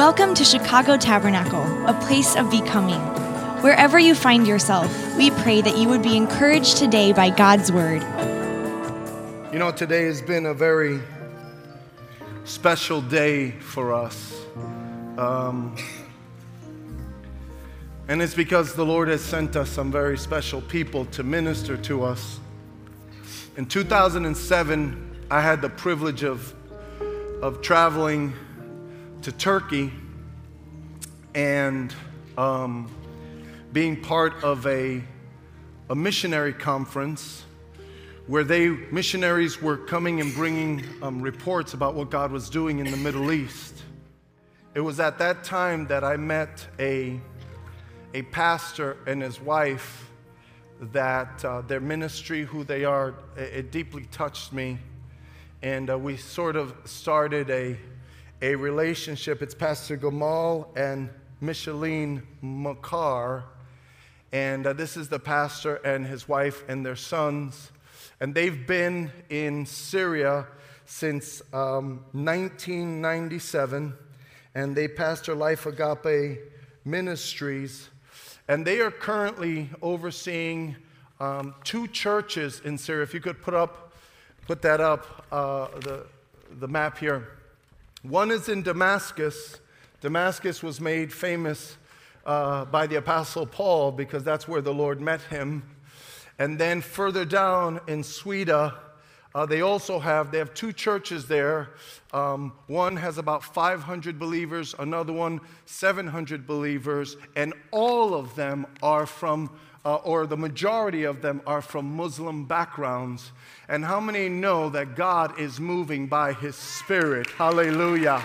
Welcome to Chicago Tabernacle, a place of becoming. Wherever you find yourself, we pray that you would be encouraged today by God's word. You know, today has been a very special day for us. And it's because the Lord has sent us some very special people to minister to us. In 2007, I had the privilege of traveling to Turkey and being part of a missionary conference where missionaries were coming and bringing reports about what God was doing in the Middle East. It was at that time that I met a pastor and his wife that their ministry, who they are, it deeply touched me. And we sort of started a relationship. It's Pastor Gamal and Micheline Makar. And this is the pastor and his wife and their sons. And they've been in Syria since 1997. And they pastor Life Agape Ministries. And they are currently overseeing 2 churches in Syria. If you could put that up, the map here. One is in Damascus. Damascus was made famous by the Apostle Paul because that's where the Lord met him. And then further down in Sweden, they have 2 churches there. One has about 500 believers, another one 700 believers, and all of them are from, or the majority of them are from Muslim backgrounds. And how many know that God is moving by His Spirit? Hallelujah.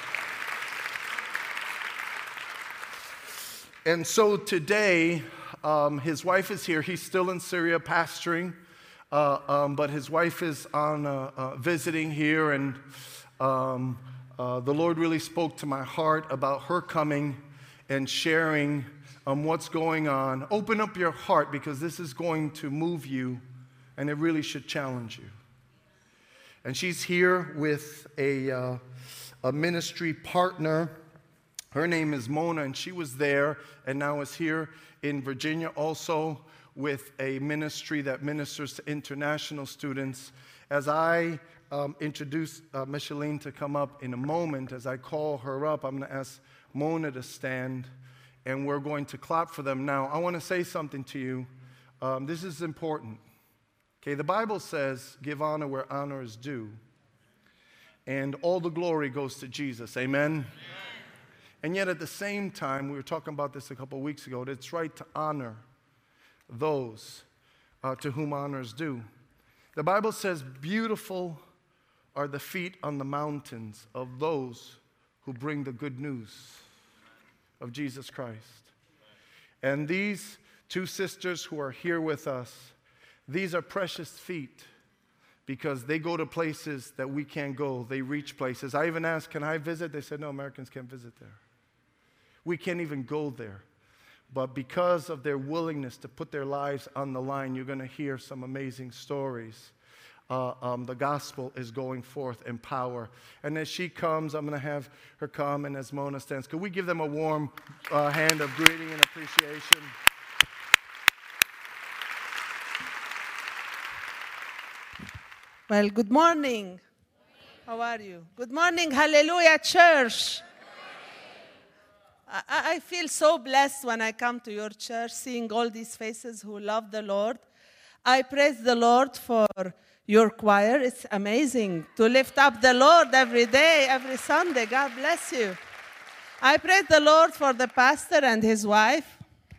And so today, his wife is here. He's still in Syria pastoring. But his wife is on visiting here, and the Lord really spoke to my heart about her coming and sharing what's going on. Open up your heart, because this is going to move you, and it really should challenge you. And she's here with a ministry partner. Her name is Mona, and she was there and now is here in Virginia also, with a ministry that ministers to international students. As I introduce Micheline to come up in a moment, as I call her up, I'm going to ask Mona to stand, and we're going to clap for them now. I want to say something to you. This is important. Okay, the Bible says, give honor where honor is due, and all the glory goes to Jesus. Amen? Amen. And yet at the same time, we were talking about this a couple of weeks ago, that it's right to honor those to whom honor is due. The Bible says, beautiful are the feet on the mountains of those who bring the good news of Jesus Christ. And these 2 sisters who are here with us, these are precious feet, because they go to places that we can't go. They reach places. I even asked, can I visit? They said, no, Americans can't visit there. We can't even go there. But because of their willingness to put their lives on the line, you're going to hear some amazing stories. The gospel is going forth in power. And as she comes, I'm going to have her come, and as Mona stands, could we give them a warm hand of greeting and appreciation? Well, good morning. How are you? Good morning, Hallelujah Church. I feel so blessed when I come to your church, seeing all these faces who love the Lord. I praise the Lord for your choir. It's amazing to lift up the Lord every day, every Sunday. God bless you. I praise the Lord for the pastor and his wife.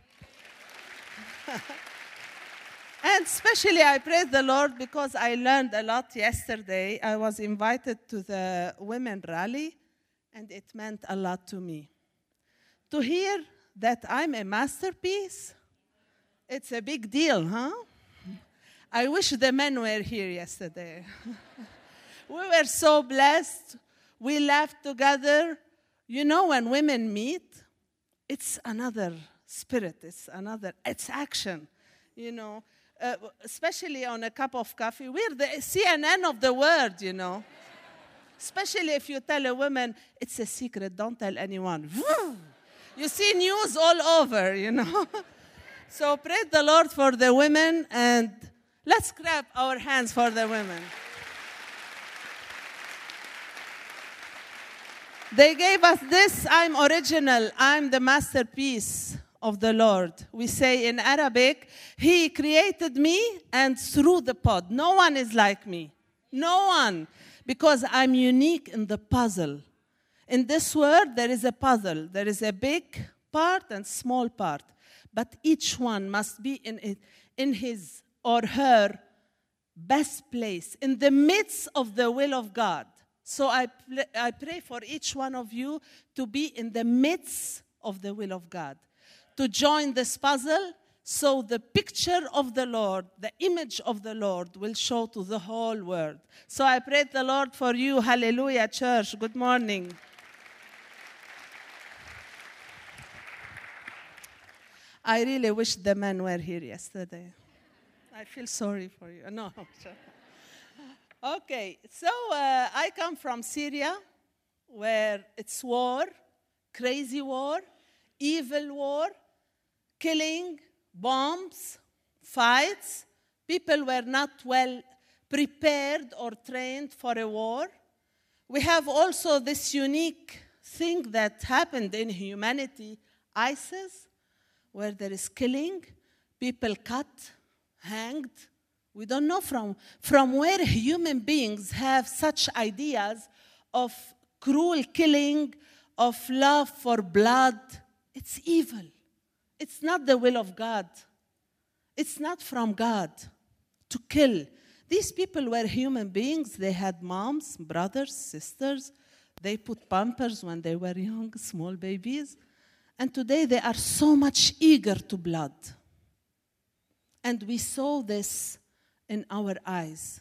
And especially I praise the Lord because I learned a lot yesterday. I was invited to the women rally, and it meant a lot to me. To hear that I'm a masterpiece, it's a big deal, huh? I wish the men were here yesterday. We were so blessed. We laughed together. You know, when women meet, it's another spirit. It's action, you know. Especially on a cup of coffee. We're the CNN of the world, you know. Especially if you tell a woman, it's a secret, don't tell anyone. You see news all over, you know. So praise the Lord for the women, and let's clap our hands for the women. They gave us this, I'm original, I'm the masterpiece of the Lord. We say in Arabic, He created me and threw the pod. No one is like me. No one. Because I'm unique in the puzzle. In this world, there is a puzzle. There is a big part and small part. But each one must be in his or her best place, in the midst of the will of God. So I pray for each one of you to be in the midst of the will of God, to join this puzzle so the picture of the Lord, the image of the Lord will show to the whole world. So I pray the Lord for you. Hallelujah, church. Good morning. I really wish the men were here yesterday. I feel sorry for you. No. Okay, so I come from Syria, where it's war, crazy war, evil war, killing, bombs, fights. People were not well prepared or trained for a war. We have also this unique thing that happened in humanity, ISIS, where there is killing, people cut, hanged. We don't know from where human beings have such ideas of cruel killing, of love for blood. It's evil. It's not the will of God. It's not from God to kill. These people were human beings. They had moms, brothers, sisters. They put pampers when they were young, small babies. And today they are so much eager to blood. And we saw this in our eyes.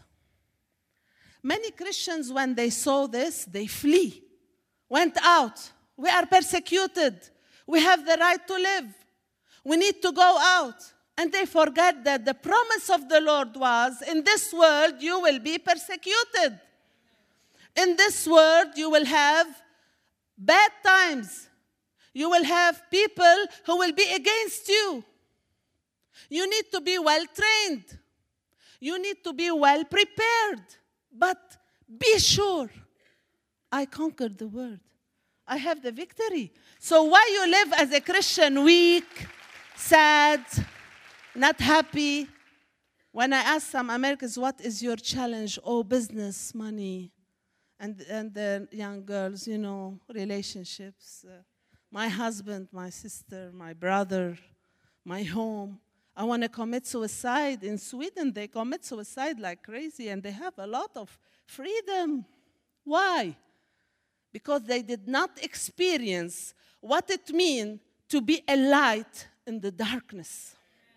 Many Christians, when they saw this, they flee, went out. We are persecuted. We have the right to live. We need to go out. And they forget that the promise of the Lord was, in this world you will be persecuted. In this world you will have bad times. You will have people who will be against you. You need to be well trained. You need to be well prepared. But be sure, I conquered the world. I have the victory. So why you live as a Christian weak, sad, not happy? When I ask some Americans, what is your challenge? Oh, business, money, and the young girls, you know, relationships. My husband, my sister, my brother, my home. I want to commit suicide. In Sweden, they commit suicide like crazy, and they have a lot of freedom. Why? Because they did not experience what it means to be a light in the darkness.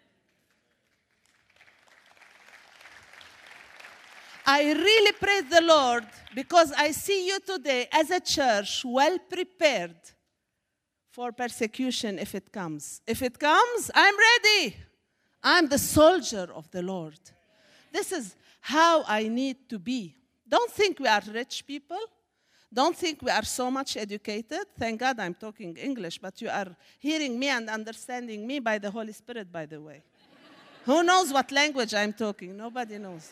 I really praise the Lord because I see you today as a church well prepared for persecution if it comes. If it comes, I'm ready. I'm the soldier of the Lord. This is how I need to be. Don't think we are rich people. Don't think we are so much educated. Thank God I'm talking English, but you are hearing me and understanding me by the Holy Spirit, by the way. Who knows what language I'm talking? Nobody knows.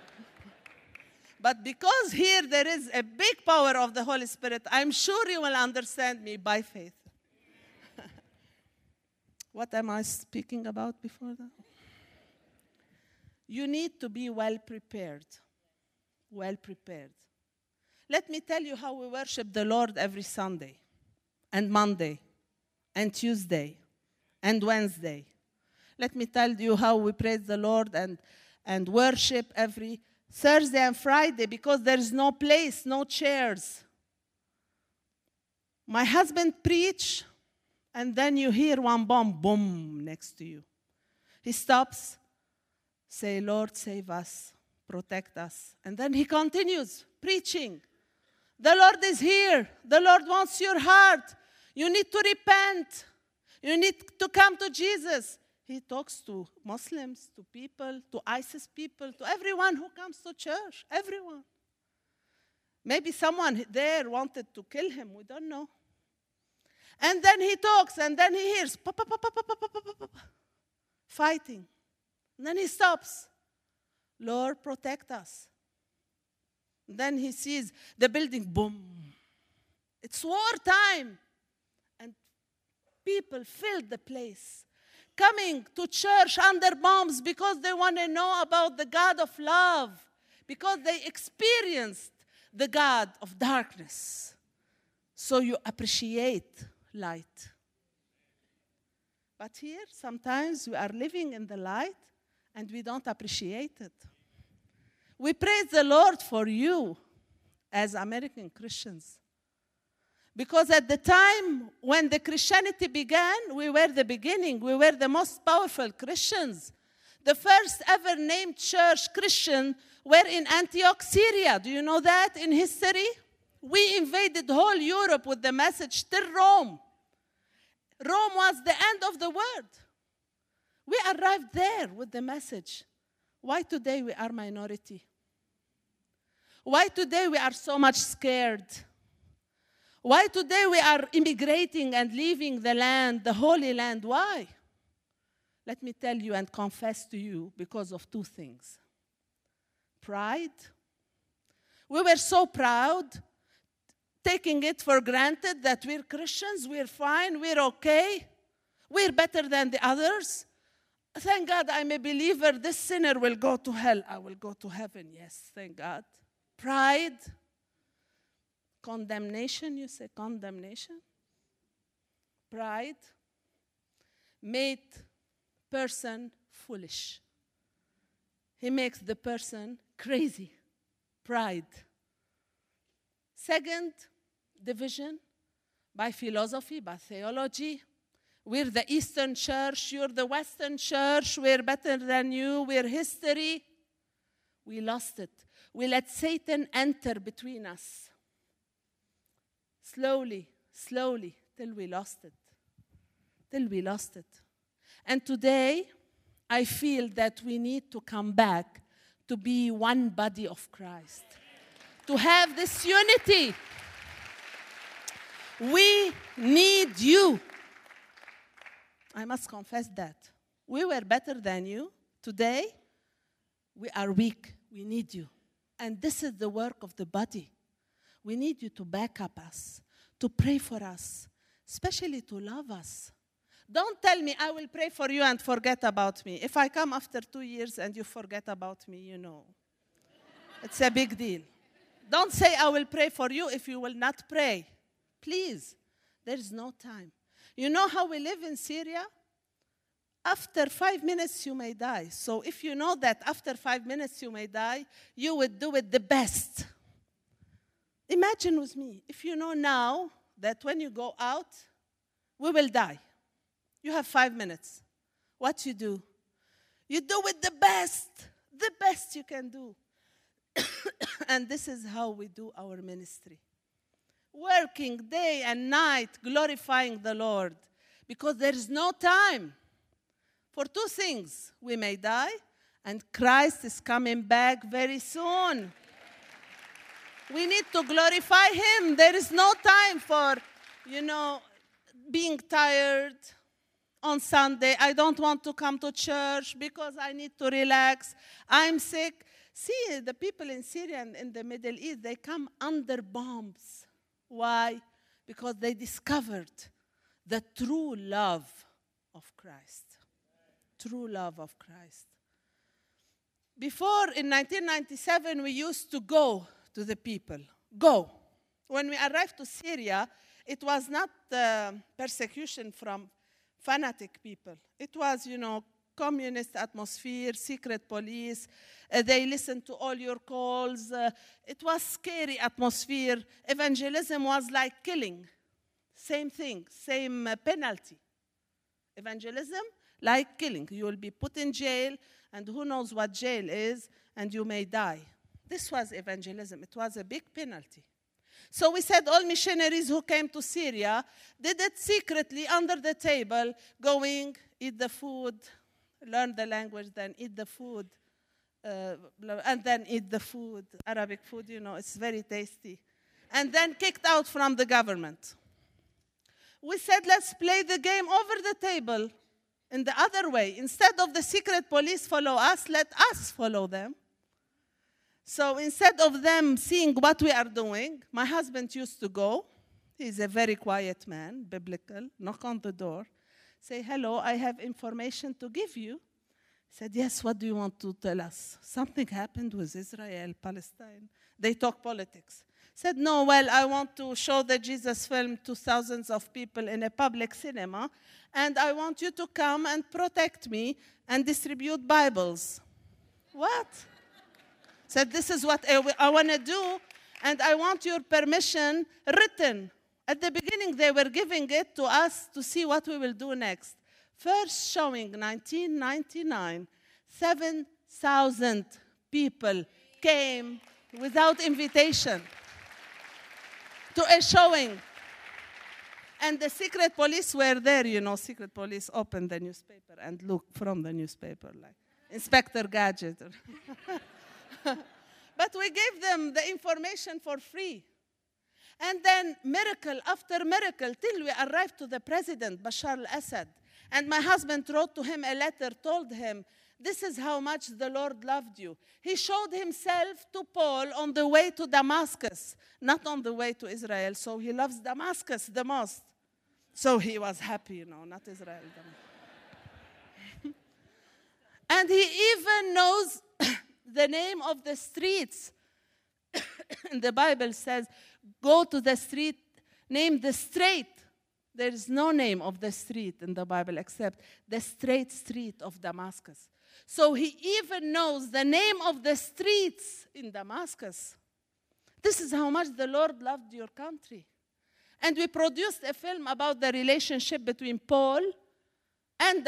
But because here there is a big power of the Holy Spirit, I'm sure you will understand me by faith. What am I speaking about before that? You need to be well prepared. Well prepared. Let me tell you how we worship the Lord every Sunday, and Monday, and Tuesday, and Wednesday. Let me tell you how we praise the Lord and worship every Thursday and Friday, because there is no place, no chairs. My husband preach, and then you hear one bomb, boom, next to you. He stops, say, Lord, save us, protect us. And then he continues preaching. The Lord is here. The Lord wants your heart. You need to repent. You need to come to Jesus. He talks to Muslims, to people, to ISIS people, to everyone who comes to church, everyone. Maybe someone there wanted to kill him. We don't know. And then he talks, and then he hears pop, pop, pop, pop, pop, pop, pop, pop, fighting. And then he stops. Lord, protect us. Then he sees the building, boom. It's wartime. And people filled the place, coming to church under bombs because they want to know about the God of love, because they experienced the God of darkness. So you appreciate light. But here, sometimes we are living in the light and we don't appreciate it. We praise the Lord for you as American Christians. Because at the time when the Christianity began, we were the beginning. We were the most powerful Christians. The first ever named church Christian were in Antioch, Syria. Do you know that in history? We invaded whole Europe with the message till Rome. Rome was the end of the world. We arrived there with the message. Why today we are minority? Why today we are so much scared? Why today we are immigrating and leaving the land, the Holy Land? Why? Let me tell you and confess to you because of two things. Pride. We were so proud, taking it for granted that we're Christians, we're fine, we're okay, we're better than the others. Thank God I'm a believer. This sinner will go to hell. I will go to heaven. Yes, thank God. Pride. Condemnation, you say condemnation? Pride made person foolish. He makes the person crazy. Pride. Second, division by philosophy, by theology. We're the Eastern Church, you're the Western Church, we're better than you, we're history. We lost it. We let Satan enter between us. Slowly, slowly, till we lost it. Till we lost it. And today, I feel that we need to come back to be one body of Christ. To have this unity. We need you. I must confess that. We were better than you. Today, we are weak. We need you. And this is the work of the body. We need you to back up us, to pray for us, especially to love us. Don't tell me, I will pray for you and forget about me. If I come after 2 years and you forget about me, you know. It's a big deal. Don't say, I will pray for you if you will not pray. Please, there is no time. You know how we live in Syria? After 5 minutes, you may die. So if you know that after 5 minutes you may die, you would do it the best. Imagine with me, if you know now that when you go out, we will die. You have 5 minutes. What you do? You do it the best you can do. And this is how we do our ministry. Working day and night, glorifying the Lord. Because there is no time. For two things, we may die, and Christ is coming back very soon. We need to glorify Him. There is no time for, being tired on Sunday. I don't want to come to church because I need to relax. I'm sick. See, the people in Syria and in the Middle East, they come under bombs. Why? Because they discovered the true love of Christ. True love of Christ. Before, in 1997, we used to go to the people. Go. When we arrived to Syria, it was not persecution from fanatic people. It was, communist atmosphere, secret police. They listened to all your calls. It was scary atmosphere. Evangelism was like killing. Same thing, same penalty. Evangelism, like killing. You will be put in jail, and who knows what jail is, and you may die. This was evangelism. It was a big penalty. So we said all missionaries who came to Syria did it secretly under the table, going, eat the food, learn the language, then eat the food. and then eat the food, Arabic food, it's very tasty. And then kicked out from the government. We said, let's play the game over the table in the other way. Instead of the secret police follow us, let us follow them. So instead of them seeing what we are doing, my husband used to go. He's a very quiet man, biblical, knock on the door, say, hello, I have information to give you. He said, yes, what do you want to tell us? Something happened with Israel, Palestine. They talk politics. Said, no, well, I want to show the Jesus film to thousands of people in a public cinema, and I want you to come and protect me and distribute Bibles. What? Said, this is what I want to do, and I want your permission written. At the beginning, they were giving it to us to see what we will do next. First showing, 1999, 7,000 people came without invitation to a showing. And the secret police were there, secret police opened the newspaper and looked from the newspaper, like Inspector Gadget. But we gave them the information for free. And then miracle after miracle till we arrived to the president, Bashar al-Assad. And my husband wrote to him a letter, told him, this is how much the Lord loved you. He showed himself to Paul on the way to Damascus, not on the way to Israel. So he loves Damascus the most. So he was happy, not Israel. And he even knows the name of the streets. The Bible says, go to the street, name the straight. There is no name of the street in the Bible except the straight street of Damascus. So he even knows the name of the streets in Damascus. This is how much the Lord loved your country. And we produced a film about the relationship between Paul and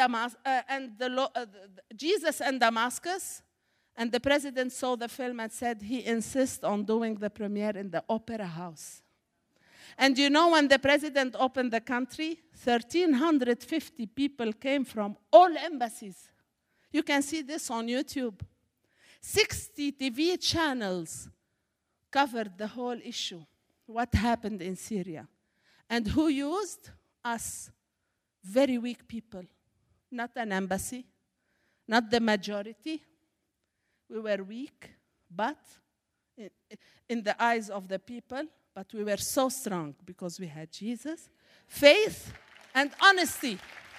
Jesus and Damascus. And the president saw the film and said he insists on doing the premiere in the Opera House. And when the president opened the country, 1,350 people came from all embassies. You can see this on YouTube. 60 TV channels covered the whole issue, what happened in Syria. And who used? Us, very weak people. Not an embassy, not the majority. We were weak, but in the eyes of the people, but we were so strong because we had Jesus, faith, and honesty.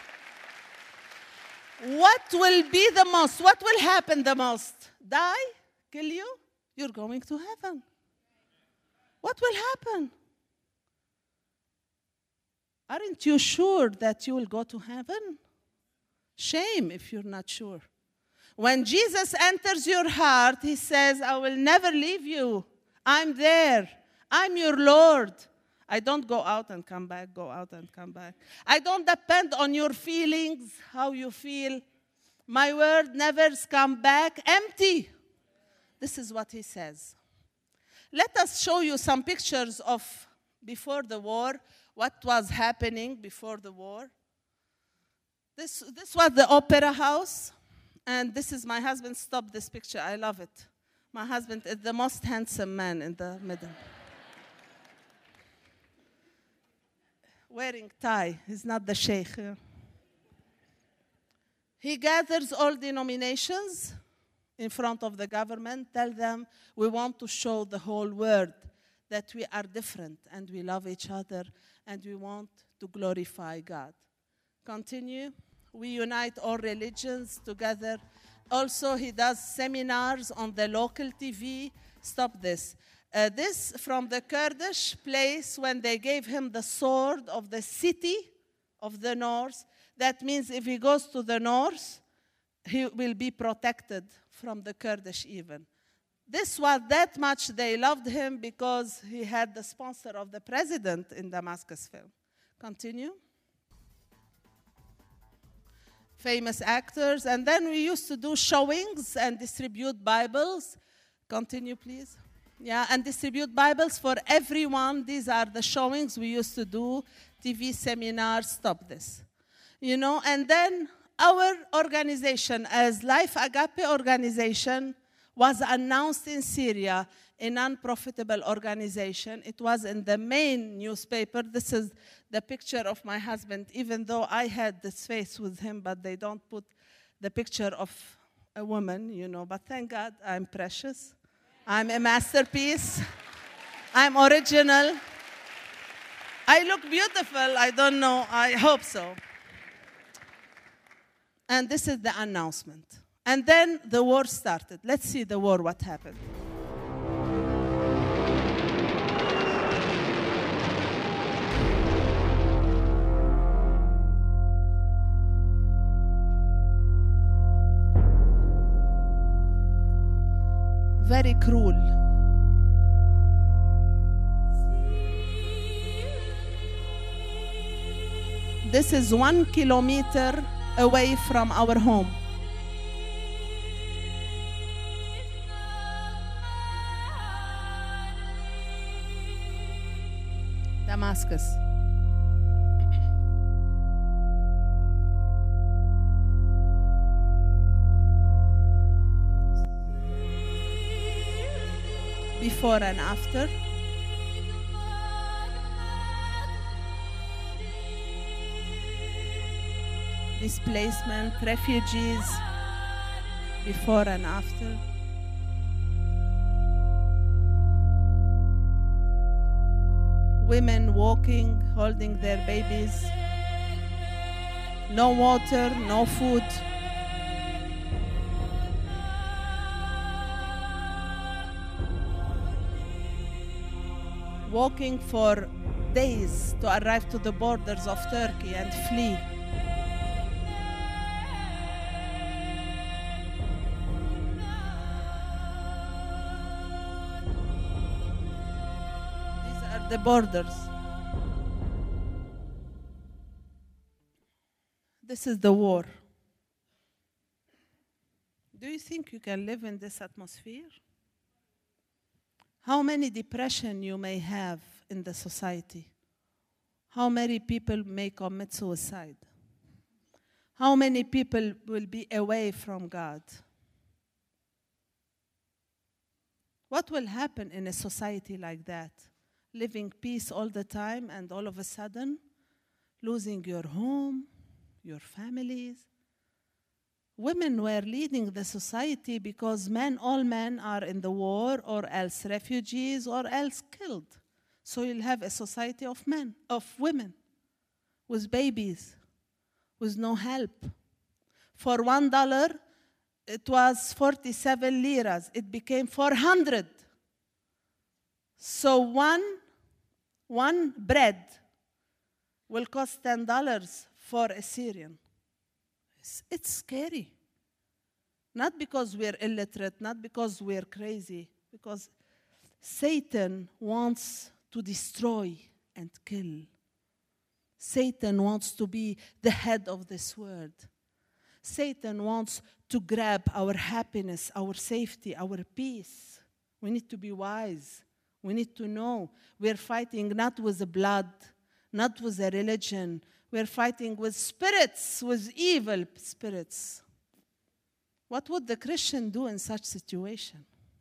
What will be the most? What will happen the most? Die? Kill you? You're going to heaven. What will happen? Aren't you sure that you will go to heaven? Shame if you're not sure. When Jesus enters your heart, he says, I will never leave you. I'm there. I'm your Lord. I don't go out and come back, go out and come back. I don't depend on your feelings, how you feel. My word never comes back empty. This is what he says. Let us show you some pictures of before the war, what was happening before the war. This was the Opera House. And this is my husband. Stop this picture. I love it. My husband is the most handsome man in the middle. Wearing tie. He's not the sheikh. He gathers all denominations in front of the government, tell them, we want to show the whole world that we are different and we love each other and we want to glorify God. Continue. We unite all religions together. Also, he does seminars on the local TV. Stop this. This from the Kurdish place when they gave him the sword of the city of the north. That means if he goes to the north, he will be protected from the Kurdish even. This was that much they loved him because he had the sponsor of the president in Damascus film. Continue. Famous actors. And then we used to do showings and distribute Bibles. Continue, please. Yeah, and distribute Bibles for everyone. These are the showings we used to do, TV seminars. Stop this. And then our organization as Life Agape organization was announced in Syria, a non-profitable organization. It was in the main newspaper. This is the picture of my husband, even though I had this face with him, but they don't put the picture of a woman, But thank God I'm precious. I'm a masterpiece. I'm original. I look beautiful. I don't know. I hope so. And this is the announcement. And then the war started. Let's see the war, what happened. Very cruel. This is 1 kilometer away from our home. Damascus. Before and after. Displacement, refugees, before and after. Women walking, holding their babies. No water, no food. Walking for days to arrive to the borders of Turkey and flee. The borders. This is the war. Do you think you can live in this atmosphere? How many depression you may have in the society? How many people may commit suicide? How many people will be away from God? What will happen in a society like that? Living peace all the time and all of a sudden losing your home, your families. Women were leading the society because all men are in the war or else refugees or else killed. So you'll have a society of women with babies, with no help. For $1, it was 47 liras. It became 400. So one bread will cost $10 for a Syrian. It's scary. Not because we're illiterate, not because we're crazy, because Satan wants to destroy and kill. Satan wants to be the head of this world. Satan wants to grab our happiness, our safety, our peace. We need to be wise. We need to know we're fighting not with the blood, not with a religion. We're fighting with spirits, with evil spirits. What would the Christian do in such situation?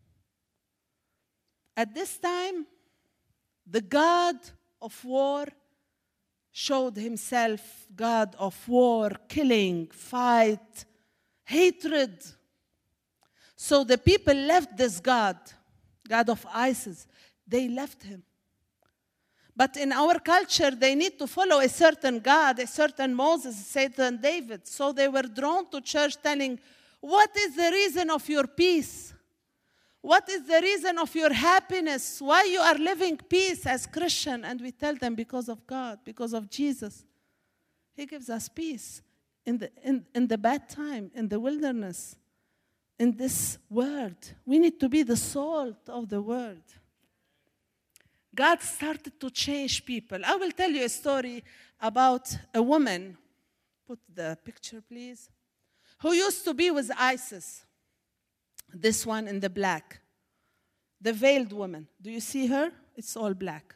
At this time, the God of war showed himself God of war, killing, fight, hatred. So the people left this God of ISIS. They left him. But in our culture, they need to follow a certain God, a certain Moses, a certain David. So they were drawn to church telling, what is the reason of your peace? What is the reason of your happiness? Why you are living peace as Christian? And we tell them because of God, because of Jesus. He gives us peace in the bad time, in the wilderness, in this world. We need to be the salt of the world. God started to change people. I will tell you a story about a woman. Put the picture, please. Who used to be with ISIS. This one in the black. The veiled woman. Do you see her? It's all black.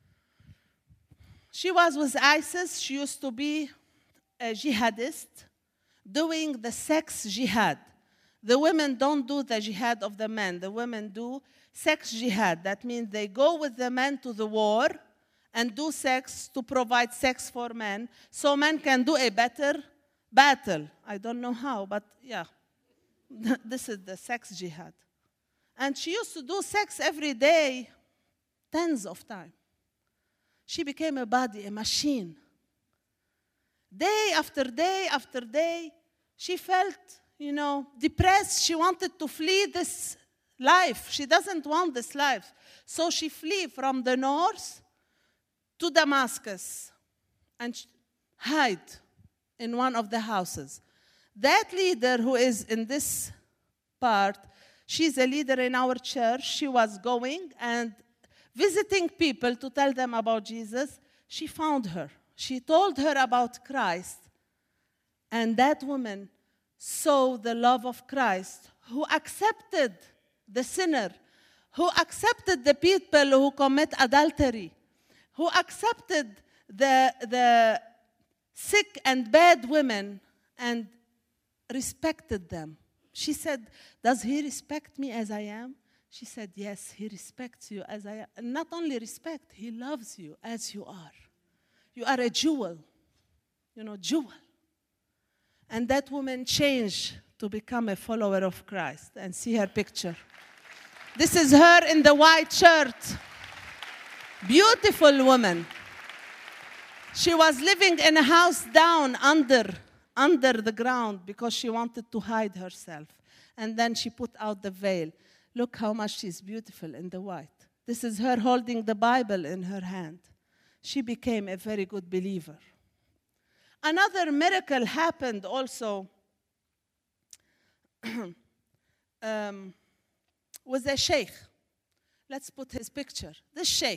She was with ISIS. She used to be a jihadist doing the sex jihad. The women don't do the jihad of the men. The women do sex jihad. That means they go with the men to the war and do sex to provide sex for men so men can do a better battle. I don't know how, but yeah. This is the sex jihad. And she used to do sex every day, tens of times. She became a body, a machine. Day after day after day, she felt, depressed. She wanted to flee this life. She doesn't want this life. So she flee from the north to Damascus and hide in one of the houses. That leader who is in this part, she's a leader in our church. She was going and visiting people to tell them about Jesus. She found her. She told her about Christ. And that woman saw the love of Christ, who accepted the sinner, who accepted the people who commit adultery, who accepted the sick and bad women and respected them. She said, does he respect me as I am? She said, yes, he respects you as I am. And not only respect, he loves you as you are. You are a jewel, jewel. And that woman changed to become a follower of Christ. And see her picture. This is her in the white shirt. Beautiful woman. She was living in a house down under the ground because she wanted to hide herself. And then she put out the veil. Look how much she's beautiful in the white. This is her holding the Bible in her hand. She became a very good believer. Another miracle happened also with a sheikh. Let's put his picture. This sheikh,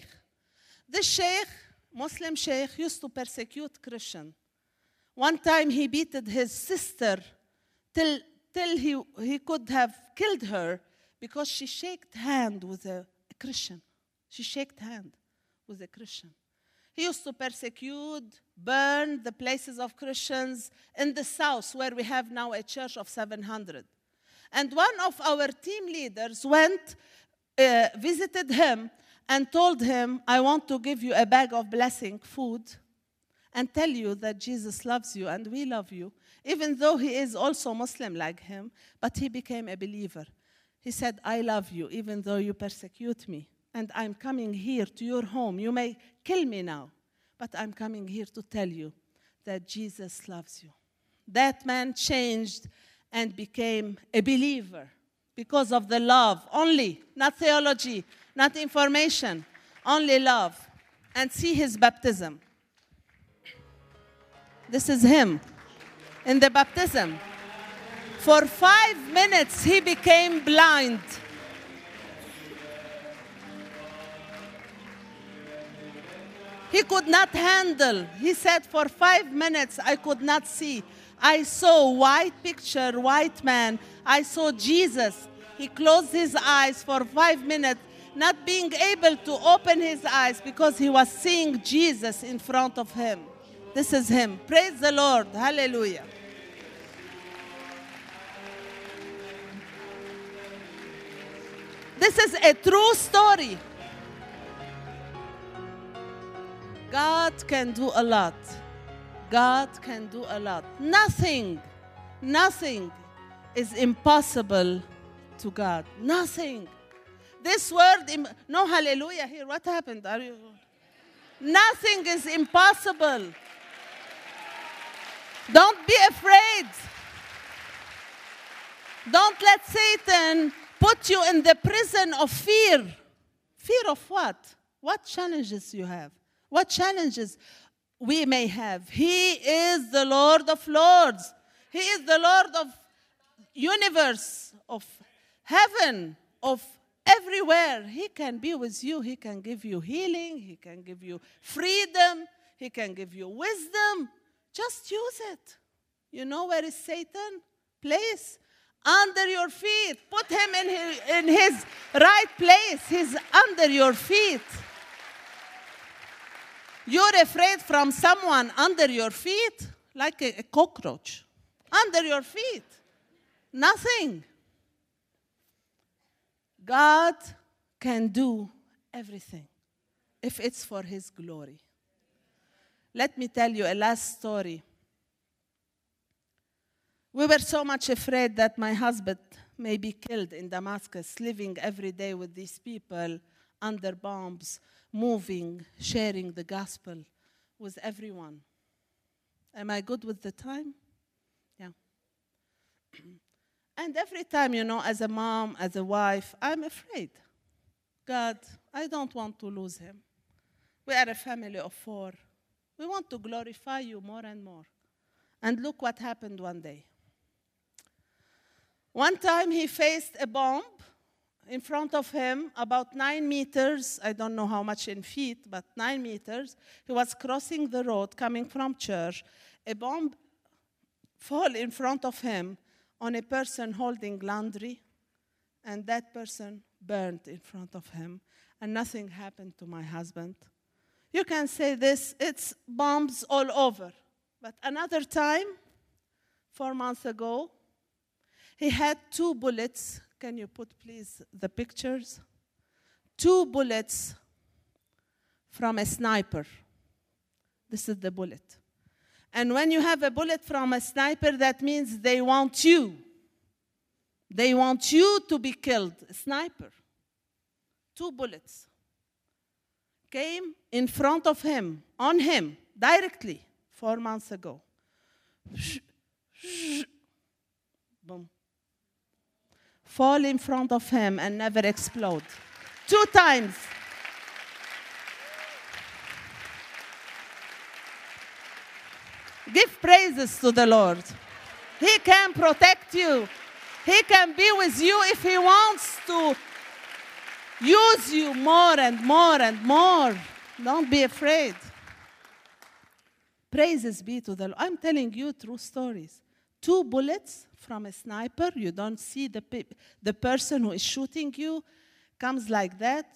Muslim sheikh, used to persecute Christians. One time he beated his sister till he could have killed her because she shook hand with a Christian. She shook hand with a Christian. He used to persecute, burn the places of Christians in the south, where we have now a church of 700. And one of our team leaders went, visited him, and told him, I want to give you a bag of blessing, food, and tell you that Jesus loves you and we love you, even though he is also Muslim like him, but he became a believer. He said, I love you, even though you persecute me. And I'm coming here to your home. You may kill me now, but I'm coming here to tell you that Jesus loves you. That man changed and became a believer because of the love only, not theology, not information, only love. And see his baptism. This is him in the baptism. For 5 minutes, he became blind. He could not handle. He said, for 5 minutes, I could not see. I saw white picture, white man. I saw Jesus. He closed his eyes for 5 minutes, not being able to open his eyes because he was seeing Jesus in front of him. This is him. Praise the Lord. Hallelujah. This is a true story. God can do a lot. God can do a lot. Nothing is impossible to God. Nothing. This word, no hallelujah here. What happened? Nothing is impossible. Don't be afraid. Don't let Satan put you in the prison of fear. Fear of what? What challenges you have? What challenges we may have? He is the Lord of Lords. He is the Lord of universe, of heaven, of everywhere. He can be with you. He can give you healing. He can give you freedom. He can give you wisdom. Just use it. You know where is Satan? Place under your feet. Put him in his right place. He's under your feet. You're afraid from someone under your feet, like a cockroach. Under your feet. Nothing. God can do everything if it's for His glory. Let me tell you a last story. We were so much afraid that my husband may be killed in Damascus, living every day with these people under bombs, moving, sharing the gospel with everyone. Am I good with the time? Yeah. And every time, as a mom, as a wife, I'm afraid. God, I don't want to lose him. We are a family of 4. We want to glorify you more and more. And look what happened one day. One time he faced a bomb in front of him, about 9 meters. I don't know how much in feet, but 9 meters. He was crossing the road coming from church. A bomb fell in front of him on a person holding laundry, and that person burned in front of him, and nothing happened to my husband. You can say this, it's bombs all over. But another time, 4 months ago, he had 2 bullets. Can you put, please, the pictures? 2 bullets from a sniper. This is the bullet. And when you have a bullet from a sniper, that means they want you. They want you to be killed. A sniper. 2 bullets came in front of him, on him, directly, 4 months ago. Boom. Fall in front of him and never explode. 2 times. Give praises to the Lord. He can protect you. He can be with you if He wants to use you more and more and more. Don't be afraid. Praises be to the Lord. I'm telling you true stories. 2 bullets from a sniper. You don't see the person who is shooting you. Comes like that.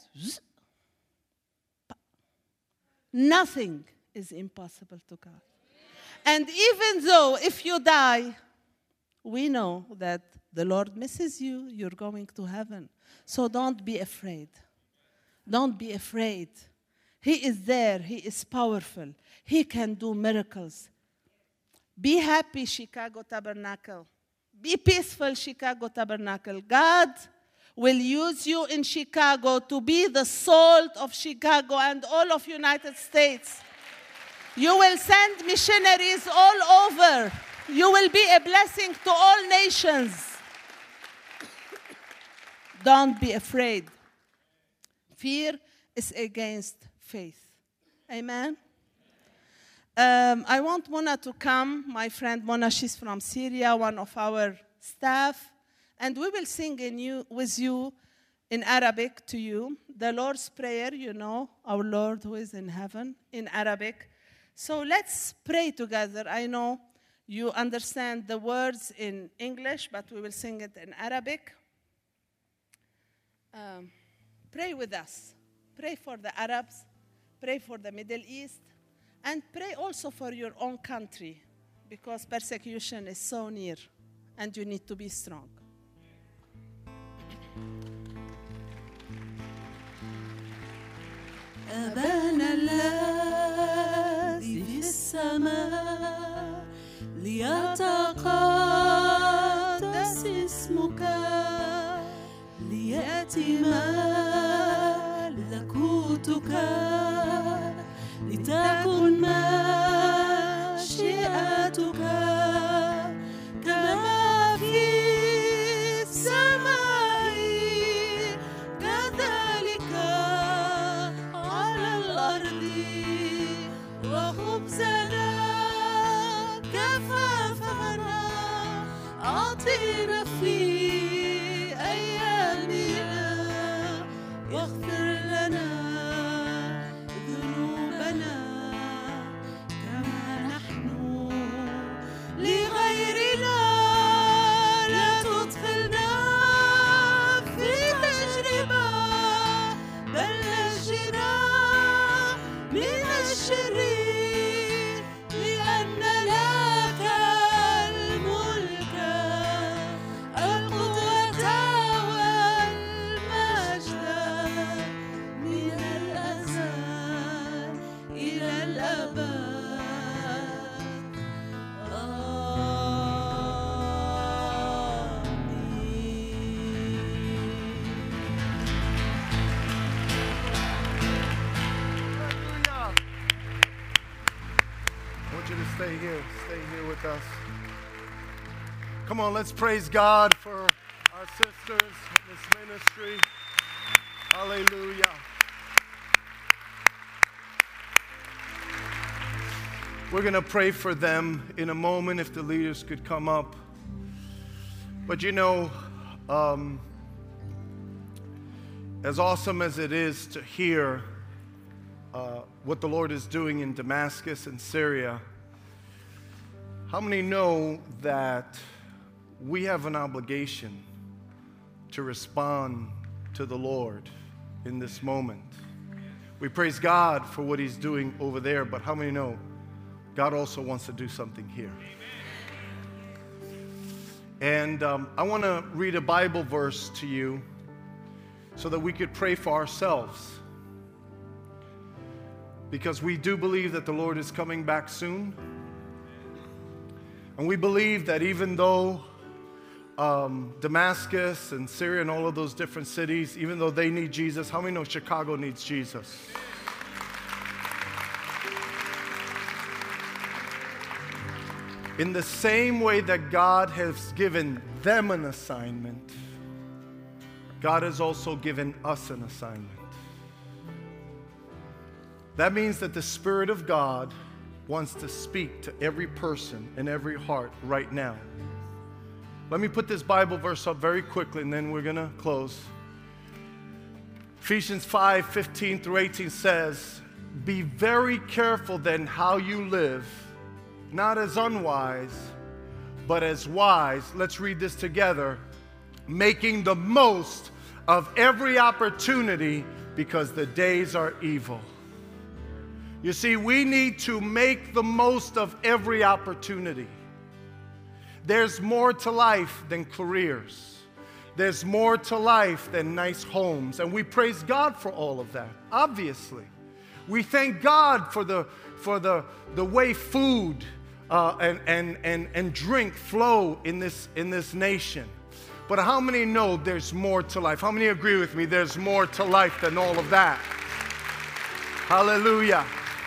Nothing is impossible to God. And even though if you die, we know that the Lord misses you, you're going to heaven. So don't be afraid. Don't be afraid. He is there. He is powerful. He can do miracles. Be happy, Chicago Tabernacle. Be peaceful, Chicago Tabernacle. God will use you in Chicago to be the salt of Chicago and all of United States. You will send missionaries all over. You will be a blessing to all nations. Don't be afraid. Fear is against faith. Amen? I want Mona to come. My friend Mona, she's from Syria, one of our staff. And we will sing with you in Arabic to you. The Lord's Prayer, our Lord who is in heaven, in Arabic. So let's pray together. I know you understand the words in English, but we will sing it in Arabic. Pray with us. Pray for the Arabs. Pray for the Middle East. And pray also for your own country, because persecution is so near, and you need to be strong. أبانا الذي في السماء ليتقدس اسمك ليأتي ملكوتك لتكن مشيئتك كما في السماء كذلك على الأرض وخبزنا كفافنا أعطنا في أيامنا واغفر لنا ذنوبنا Stay here with us. Come on, let's praise God for our sisters in this ministry. Hallelujah. We're going to pray for them in a moment if the leaders could come up. But you know, as awesome as it is to hear what the Lord is doing in Damascus and Syria, how many know that we have an obligation to respond to the Lord in this moment? We praise God for what He's doing over there, but how many know God also wants to do something here? And I want to read a Bible verse to you so that we could pray for ourselves. Because we do believe that the Lord is coming back soon. And we believe that even though Damascus and Syria and all of those different cities, even though they need Jesus, how many know Chicago needs Jesus? In the same way that God has given them an assignment, God has also given us an assignment. That means that the Spirit of God wants to speak to every person and every heart right now. Let me put this Bible verse up very quickly and then we're going to close. Ephesians 5:15 through 18 says, "Be very careful then how you live, not as unwise, but as wise." Let's read this together. "Making the most of every opportunity because the days are evil." You see, we need to make the most of every opportunity. There's more to life than careers. There's more to life than nice homes. And we praise God for all of that, obviously. We thank God for the way food and drink flow in this nation. But how many know there's more to life? How many agree with me? There's more to life than all of that. Hallelujah.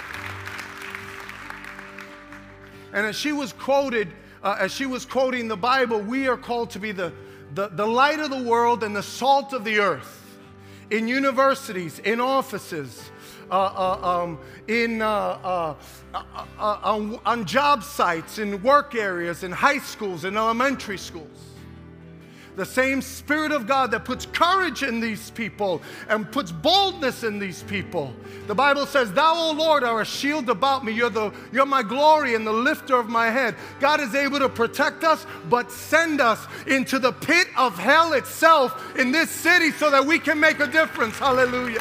And as she was quoting the Bible, we are called to be the light of the world and the salt of the earth. In universities, in offices, on job sites, in work areas, in high schools, in elementary schools. The same Spirit of God that puts courage in these people and puts boldness in these people. The Bible says, "Thou, O Lord, are a shield about me. You're my glory and the lifter of my head." God is able to protect us, but send us into the pit of hell itself in this city so that we can make a difference. Hallelujah.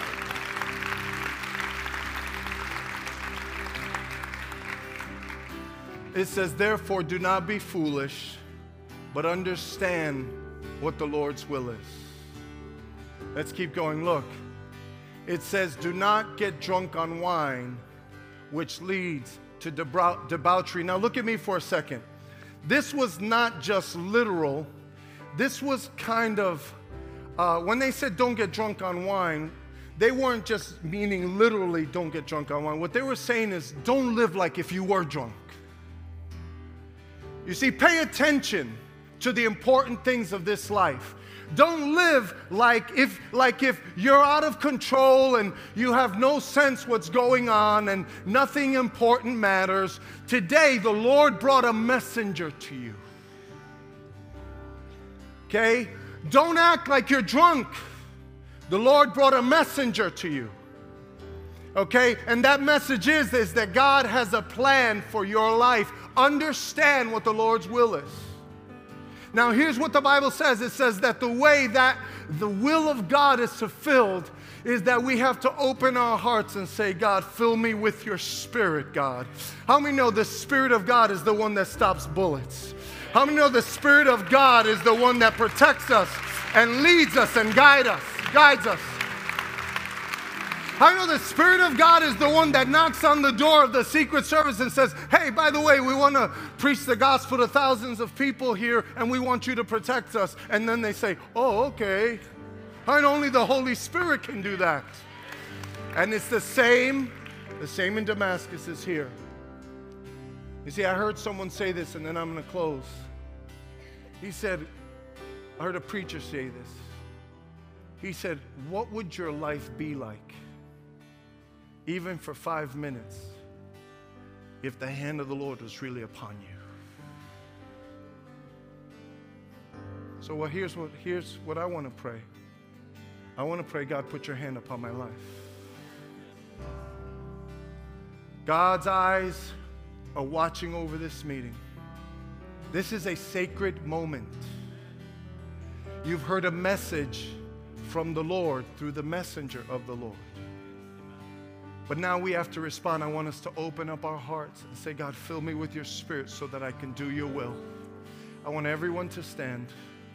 It says, "Therefore, do not be foolish, but understand what the Lord's will is." Let's keep going. Look, it says, "Do not get drunk on wine, which leads to debauchery." Now look at me for a second. This was not just literal. This was kind of, when they said don't get drunk on wine, they weren't just meaning literally don't get drunk on wine. What they were saying is don't live like if you were drunk. You see, pay attention to the important things of this life. Don't live like if you're out of control and you have no sense what's going on and nothing important matters. Today, the Lord brought a messenger to you. Okay? Don't act like you're drunk. The Lord brought a messenger to you. Okay? And that message is that God has a plan for your life. Understand what the Lord's will is. Now, here's what the Bible says. It says that the way that the will of God is fulfilled is that we have to open our hearts and say, "God, fill me with your Spirit, God." How many know the Spirit of God is the one that stops bullets? How many know the Spirit of God is the one that protects us and leads us and guides us? I know the Spirit of God is the one that knocks on the door of the Secret Service and says, "Hey, by the way, we want to preach the gospel to thousands of people here, and we want you to protect us." And then they say, "Oh, okay." And only the Holy Spirit can do that. And it's the same in Damascus is here. You see, I heard someone say this, and then I'm going to close. He said, I heard a preacher say this. He said, what would your life be like, even for 5 minutes, if the hand of the Lord was really upon you? So here's what I want to pray. I want to pray, God, put your hand upon my life. God's eyes are watching over this meeting. This is a sacred moment. You've heard a message from the Lord through the messenger of the Lord. But now we have to respond. I want us to open up our hearts and say, God, fill me with your Spirit so that I can do your will. I want everyone to stand.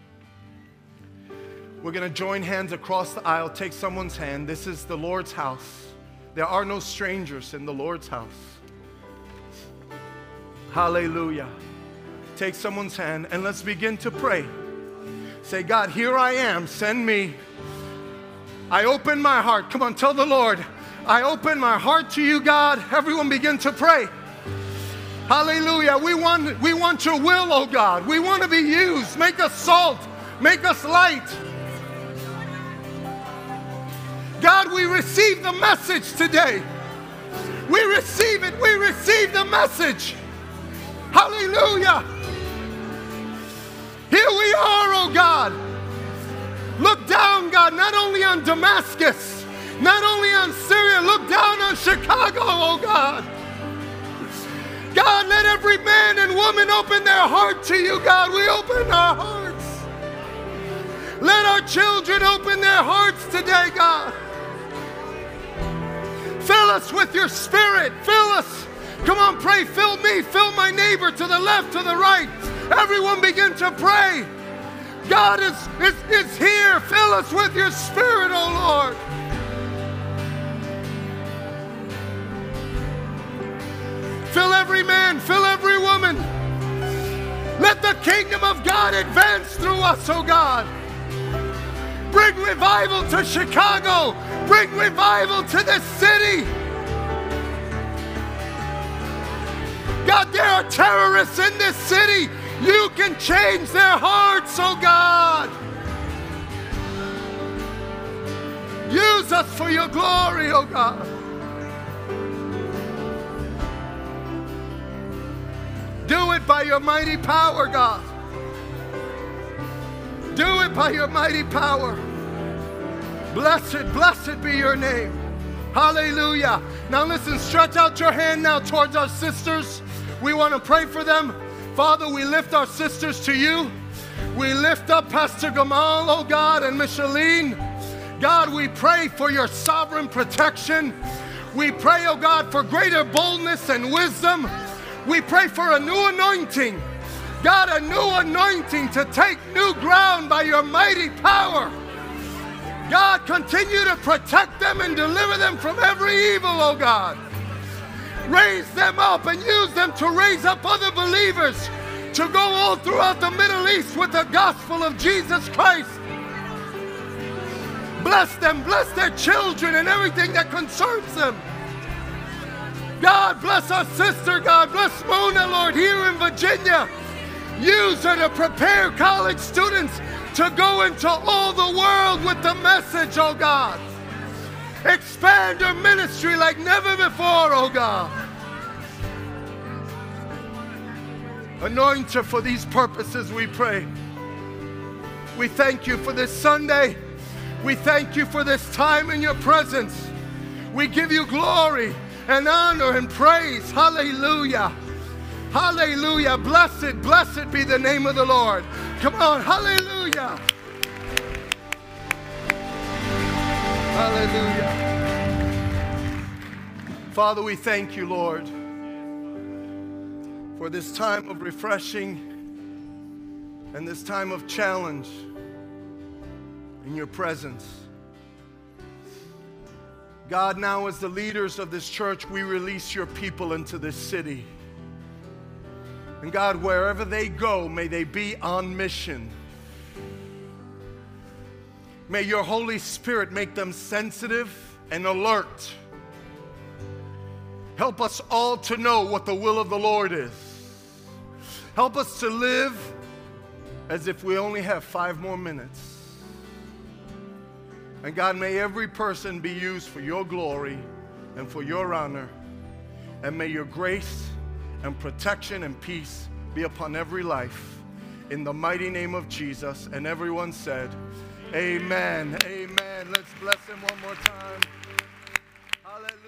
We're going to join hands across the aisle. Take someone's hand. This is the Lord's house. There are no strangers in the Lord's house. Hallelujah. Take someone's hand and let's begin to pray. Say, God, here I am. Send me. I open my heart. Come on, tell the Lord, I open my heart to you, God. Everyone begin to pray. Hallelujah. We want your will, oh God. We want to be used. Make us salt. Make us light. God, we receive the message today. We receive it. We receive the message. Hallelujah. Here we are, oh God. Look down, God, not only on Damascus, not only on Syria, look down on Chicago, oh God. God, let every man and woman open their heart to you, God. We open our hearts. Let our children open their hearts today, God. Fill us with your Spirit. Fill us. Come on, pray. Fill me. Fill my neighbor to the left, to the right. Everyone begin to pray. God is here. Fill us with your Spirit, oh Lord. Fill every man. Fill every woman. Let the kingdom of God advance through us, oh God. Bring revival to Chicago. Bring revival to this city. God, there are terrorists in this city. You can change their hearts, oh God. Use us for your glory, oh God. Do it by your mighty power, God. Do it by your mighty power. Blessed be your name. Hallelujah. Now listen, stretch out your hand now towards our sisters. We want to pray for them. Father, we lift our sisters to you. We lift up Pastor Gamal, oh God, and Micheline. God, we pray for your sovereign protection. We pray, oh God, for greater boldness and wisdom. We pray for a new anointing. God, a new anointing to take new ground by your mighty power. God, continue to protect them and deliver them from every evil, oh God. Raise them up and use them to raise up other believers to go all throughout the Middle East with the gospel of Jesus Christ. Bless them, bless their children and everything that concerns them. God, bless our sister, God, bless Mona, Lord, here in Virginia. Use her to prepare college students to go into all the world with the message, oh God. Expand her ministry like never before, oh God. Anoint her for these purposes, we pray. We thank you for this Sunday. We thank you for this time in your presence. We give you glory and honor and praise. Hallelujah. Hallelujah. Blessed be the name of the Lord. Come on. Hallelujah. Hallelujah. Father, we thank you, Lord, for this time of refreshing and this time of challenge in your presence. God, now as the leaders of this church, we release your people into this city. And God, wherever they go, may they be on mission. May your Holy Spirit make them sensitive and alert. Help us all to know what the will of the Lord is. Help us to live as if we only have 5 more minutes. And God, may every person be used for your glory and for your honor. And may your grace and protection and peace be upon every life. In the mighty name of Jesus. And everyone said, amen. Amen. Let's bless him one more time. Hallelujah.